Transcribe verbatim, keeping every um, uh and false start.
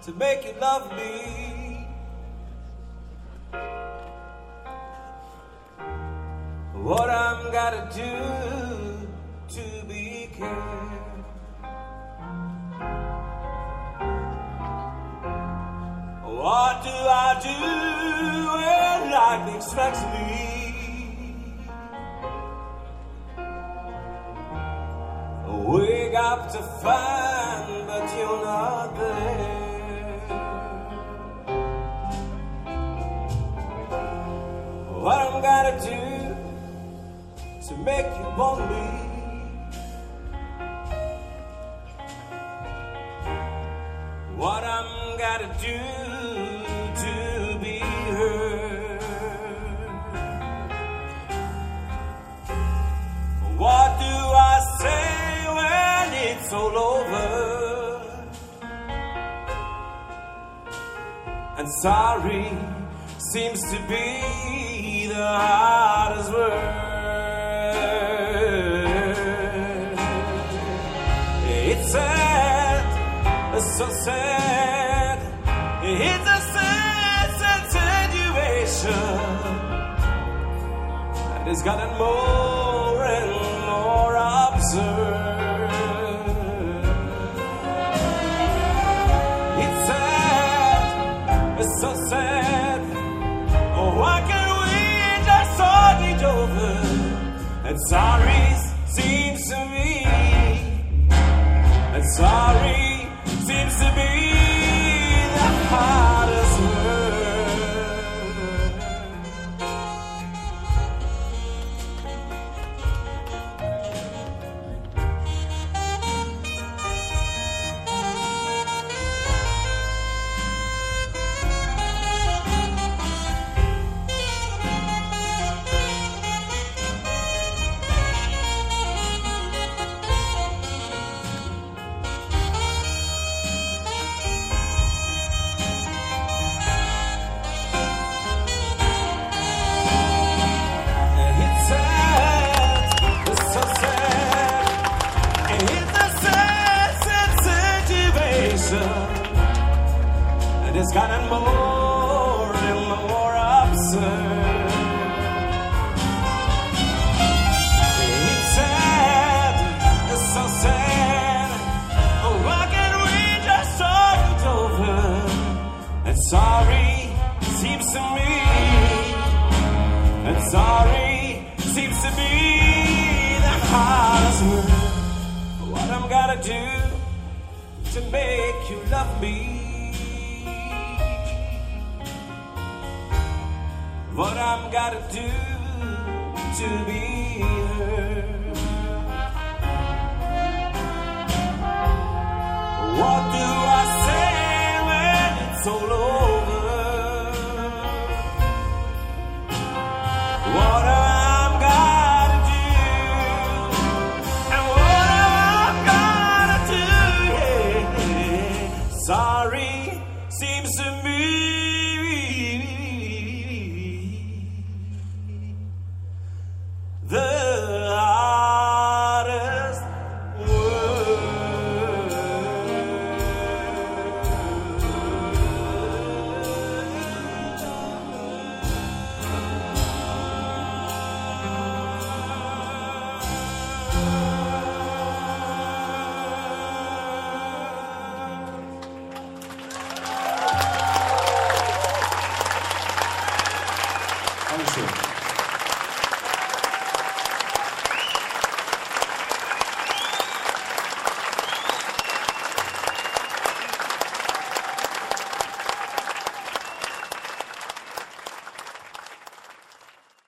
to make you love me. What I'm gotta do to be king. What do I do when lightning strikes me? Wake up to find that you're not there. What I'm gonna do to make you want me? What I'm gonna do to be heard? What do I say when it's all over? And sorry seems to be the hardest word. It's sad, it's so sad. It's a sad, sad situation, and it's gotten more and more absurd. It's sad, it's so sad. Oh, why can't we just sort it over? And sorry seems to me, and sorry seems to be the hardest word. And it's gotten more and more absurd. It's sad, it's so sad. Oh, why can't we just talk it over? And sorry seems to me, and sorry seems to be the hardest word. What I'm gonna do to make you love me? What I'm gotta do to be heard? What do I say when it's all over? What I'm gotta do, and what I'm gotta do, yeah. Sorry seems to me